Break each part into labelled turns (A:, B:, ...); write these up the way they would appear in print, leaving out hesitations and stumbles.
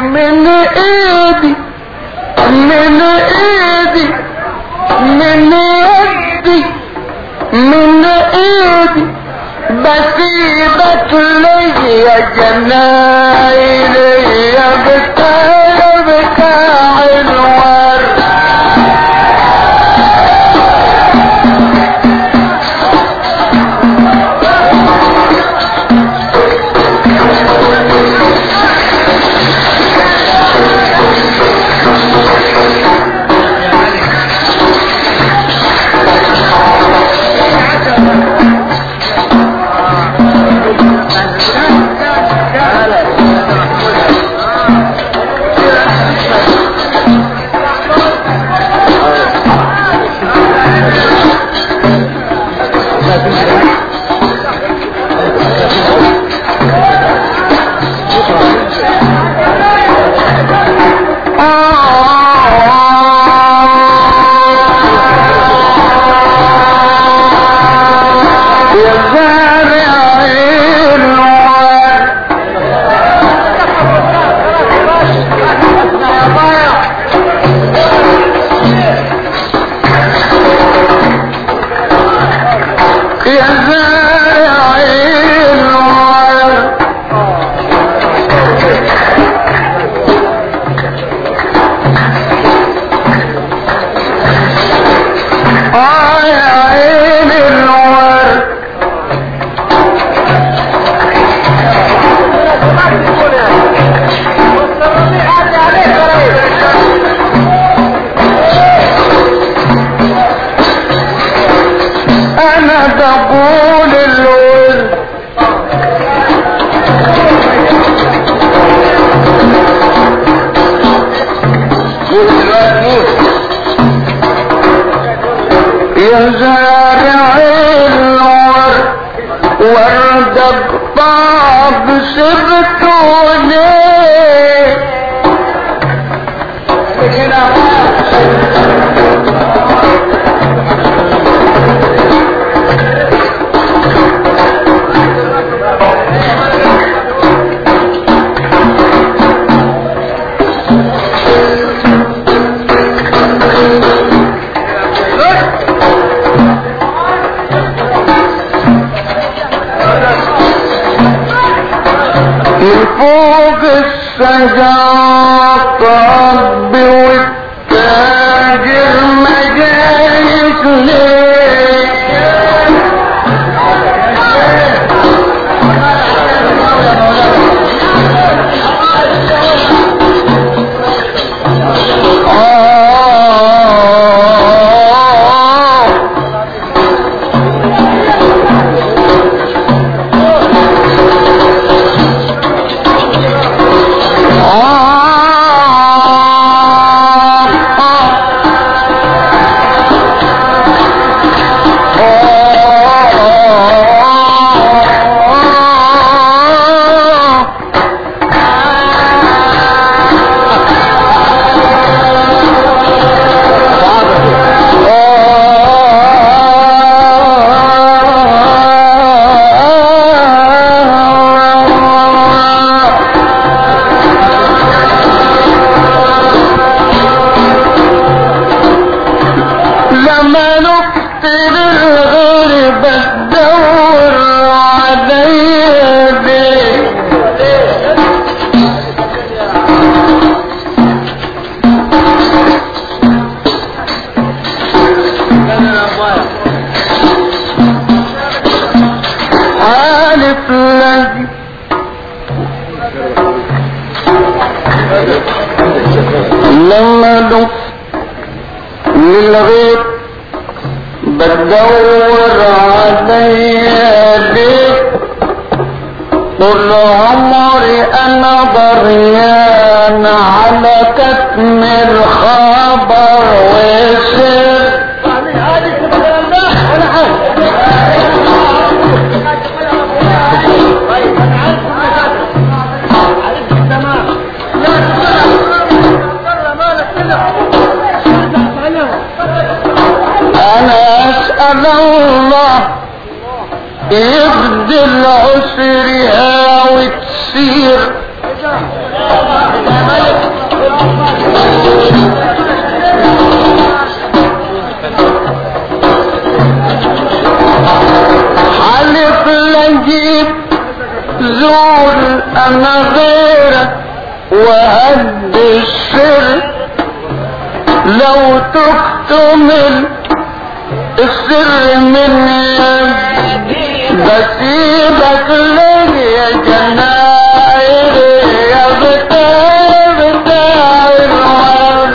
A: من ايدي من ايدي من يدي من ايدي بسيبك لي يا جنايلي يا بتاع الورد يا زارع الورد وردك طاب سبته ليه فوق السجاط ربي والتاجر ما جايش ليه لما دف للغيب بدور عليا ليه طول عمري انا ضريان على كتم الخبر وسر انا اسأل الله يبدي العسر وتسير تكتم السر مني بسيبك لي يا جناير يا بتاع الورد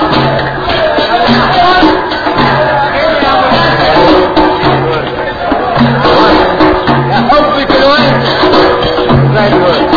A: يا حبك الورد زي الورد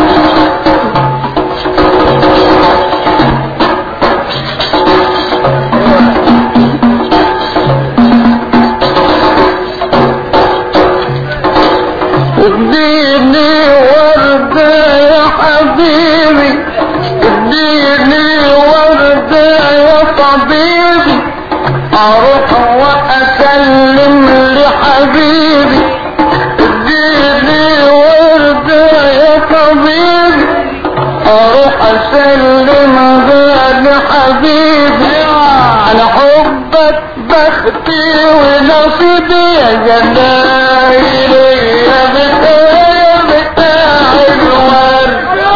A: اديني وردة يا حبيبي اديني وردة يا طبيبي اروح واسلم لحبيبي اديني وردة يا طبيبي اروح اسلم لحبيبي على حبك بختي ونصيبي يا جنايري يا بتاع الورد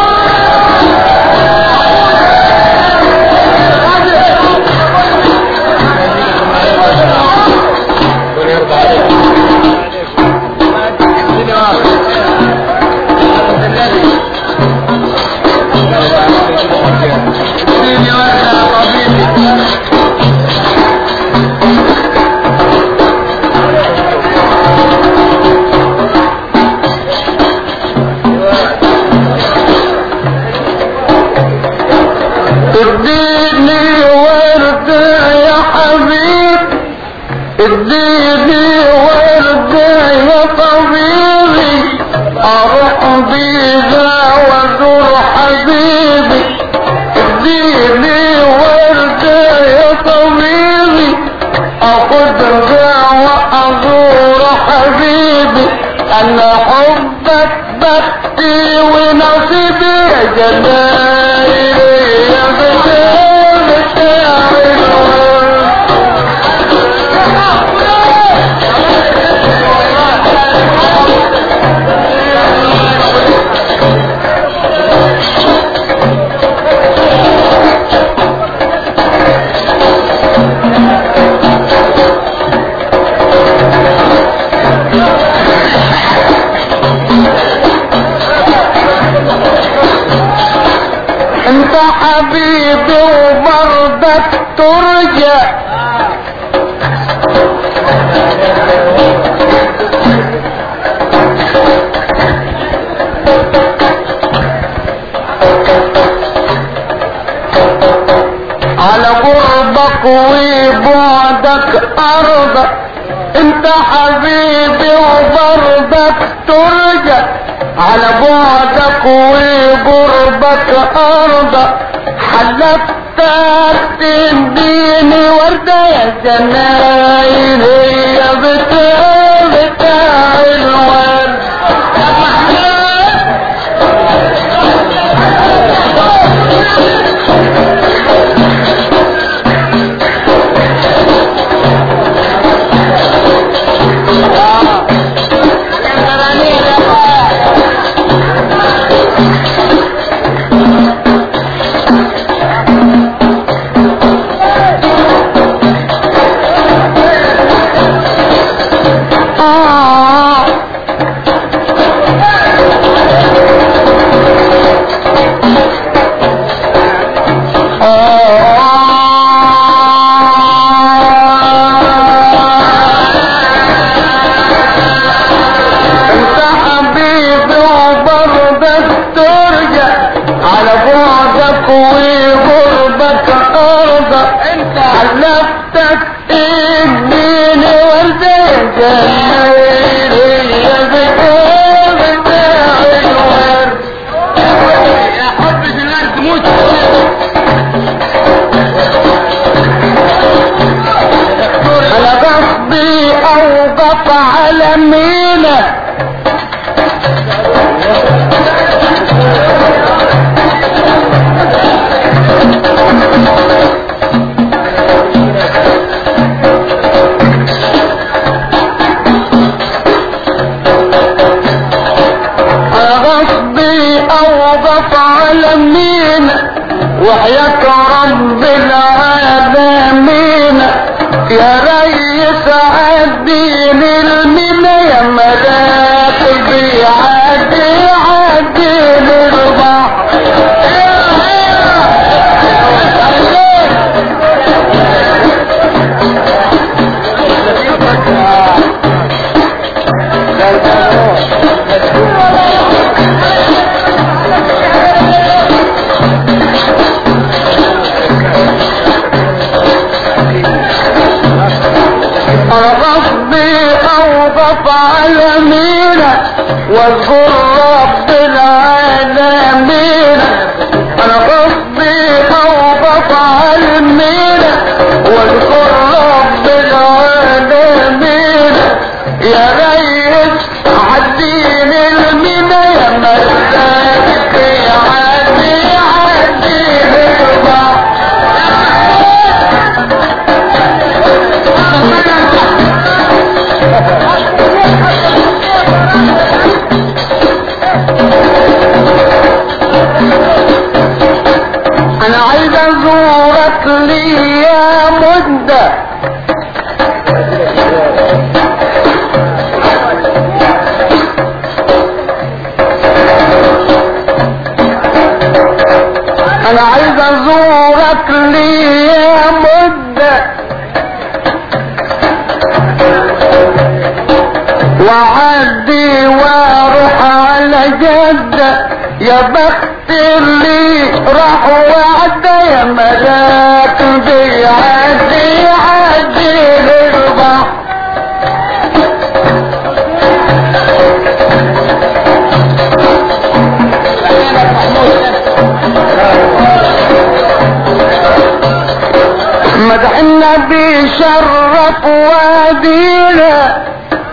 A: اديني وردة يا حبيب اديني وردة يا طبيبي اروح بيها وازور حبيبي اديني وردة يا طبيبي اخدها وازور حبيبي انا حبك بختي ونصيبي يا جنايري يا بتاع الورد انت حبيبي وبرضك ترجع على قربك وبعدك ارضك انت حبيبي وبرضك ترجع على بعدك وقربك ارضك حلفتك تديني وردة يا جنايري يا بتاع الورد حلفتك اديني وردة يا جنايري يا بتاع الورد يا حبي الورد موت على قصدي اوقف على مينا وحياة رب العالمين يا ريس عديني المنى يا مراكبي عديني البحر اوقف على مينا واذكر رب العالمين انا قصدي اوقف على مينا واذكر رب العالمين يا ريس عديني المينا يا ملاكي عديني البحر انا عايز ازورك لي يا مدة انا عايز ازورك لي يا مدة وعدي واروح على جدة يا بخت اللي راح وعدى يا مراكبي عدي للبحر مدح النبي شرف وادينا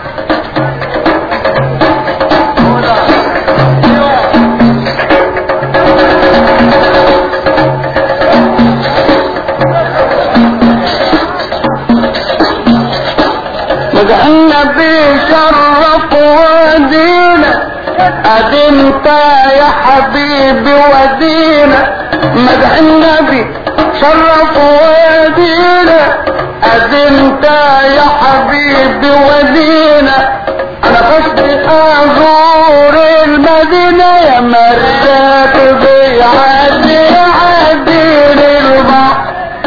A: مدح النبي شرف ودينا ادنت يا حبيبي ودينا مدح النبي شرف ودينا ادنت يا حبيبي ودينا انا قصدي ازور المدينة يا مراكبي عدي للبحر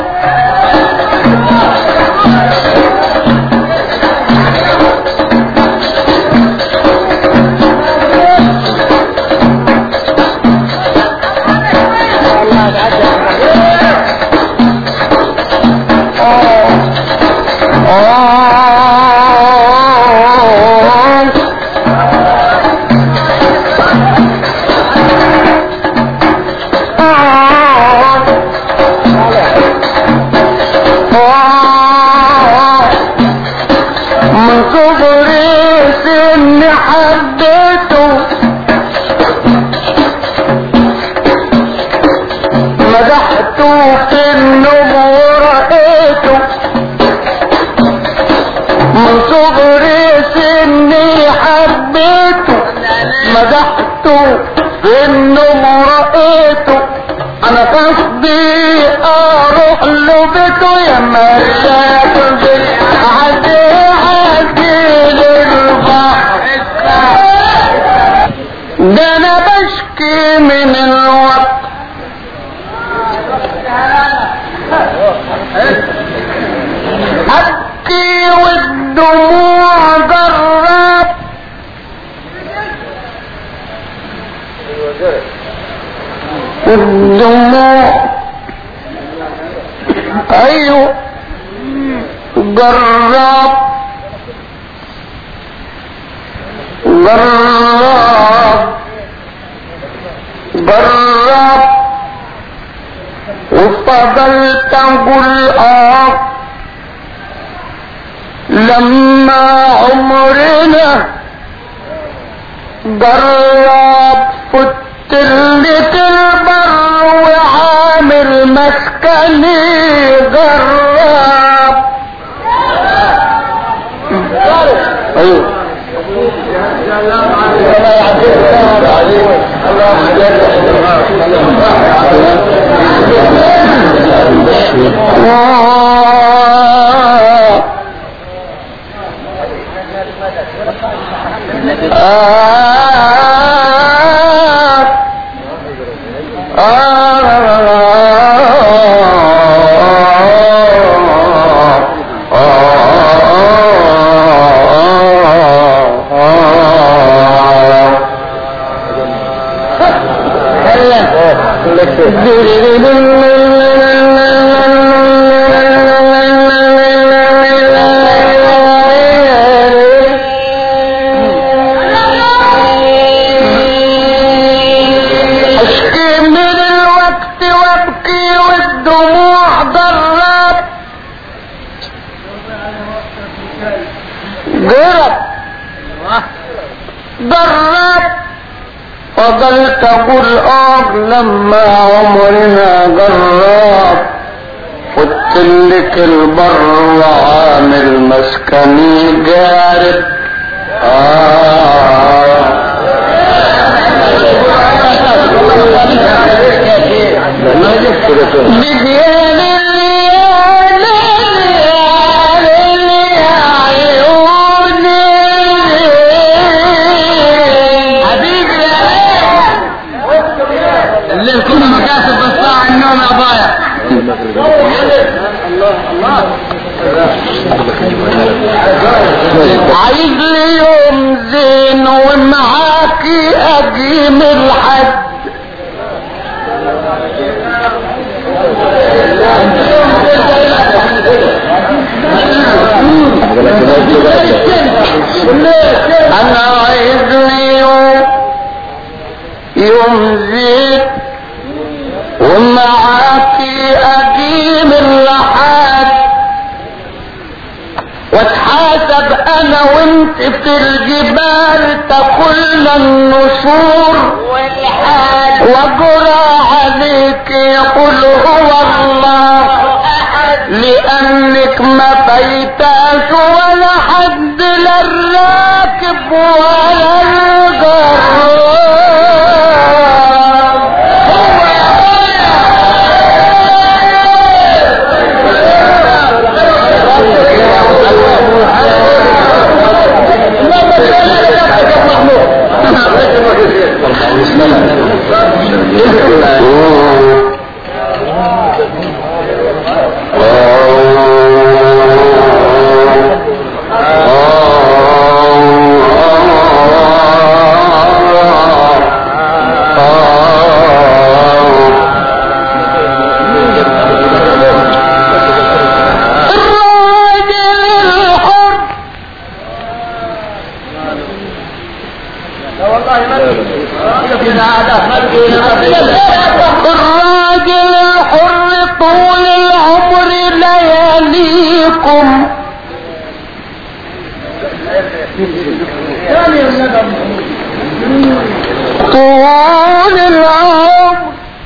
A: من صغري سني حبيته مدحته في النبوة رأيته من صغري سني حبيته مدحته في النبوة رأيته انا قصدي اروح له بيته يا مراكبي عدي للبحر ده انا بشكي من الوقت ابكي والدموع جرب الدموع ايوه جرب وفضلت اقول لما عمرنا جرب فتلت البر وعامل مسكني جرب ايوه تقبل تقول لما عمرنا جرب وتلك البر وعامل مسكني جارب بديان الليالي عيوني حبيبي يا الليل كله مكاسب بالساعة النوم يا ضايع عايز لي يوم زين ومعاكي اقيم الحد انا عايز لي يوم زين ومعاكي اقيم اللحاد واتحاسب انا وانت في الجبال تاكلنا النسور وجرى عليك يقول هو الله لانك ما فايتاش ولا حد لا الراكب ولا الجرار الراجل الحر طول العمر لياليكم طول العمر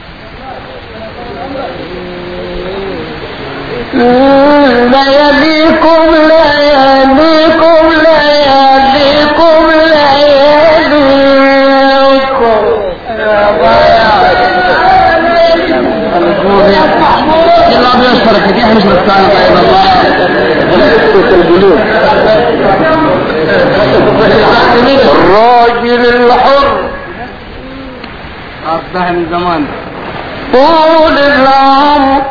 A: لياليكم لياليكم لياليكم لياليكم يلا بيشترك كيف مش مستعان طيب الله الراجل الحر أصبح من زمان طول العمر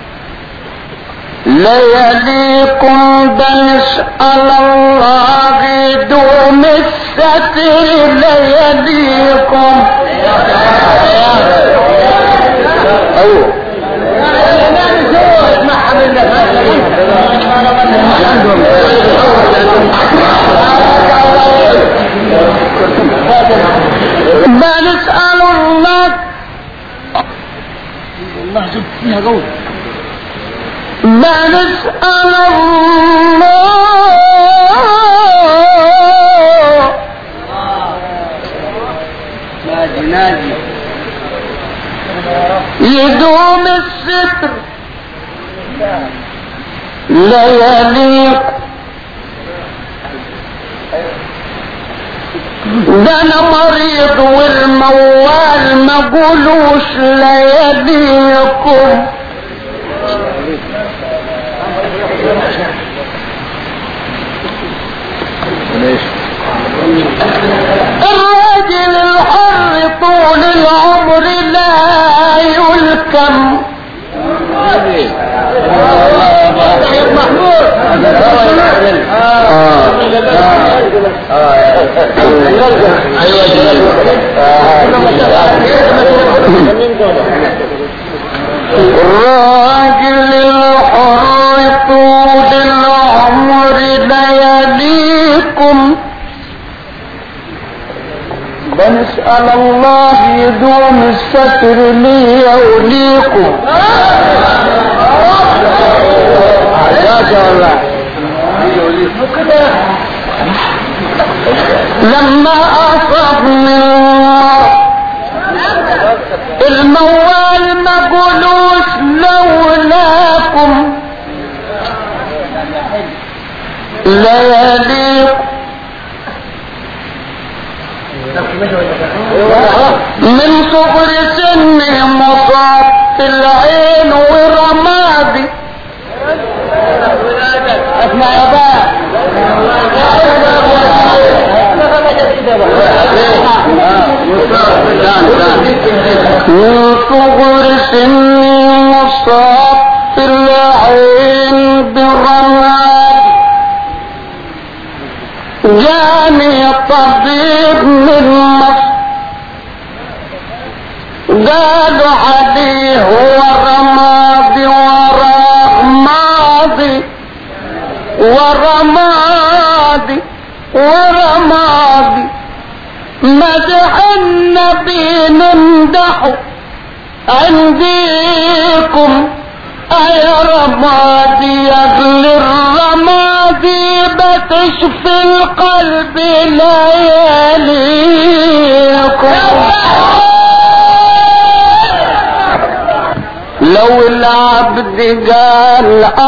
A: لياليكم بنسأل الله دوم الستر لياليكم ايوه بنسأل الله الله جب فيها قول بنسأل الله ناجي يدوم الستر لا يليق ده انا مريض والموال ما قولوش لا يليقكم الراجل الحر طول العمر لا يلكم الراجل الحر طول العمر لياليكم بنسأل الله يدوم الستر لي وليكم لما أصابني حبيب من مصر قالوا عليه ورمادي ورمادي ورمادي ورمادي مدح النبي نمدحه عنديكم يا رمادي اغل الرمادي بتشفي القلب لياليكم لو العبد قال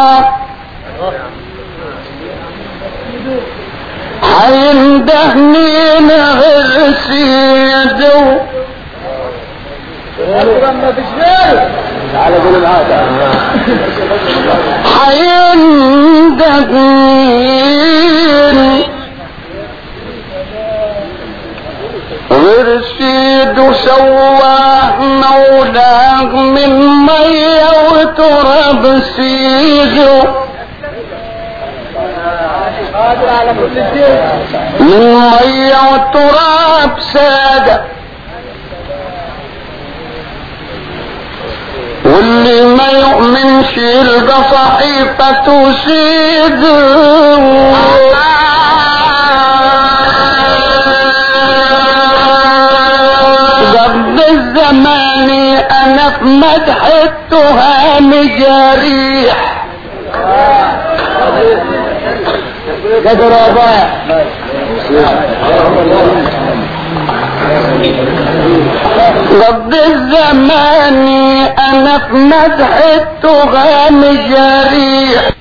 A: حيندهني غير سيده حيندهني غير سيده سواه مولاه من ميه وتراب سيده من ميه وتراب ساده واللي ما يؤمنش يلقى صحيفة سيده قبل الزمان انا في مدح التهام جريح قدر ابايا قبل الزمان انا في مدح التهام جريح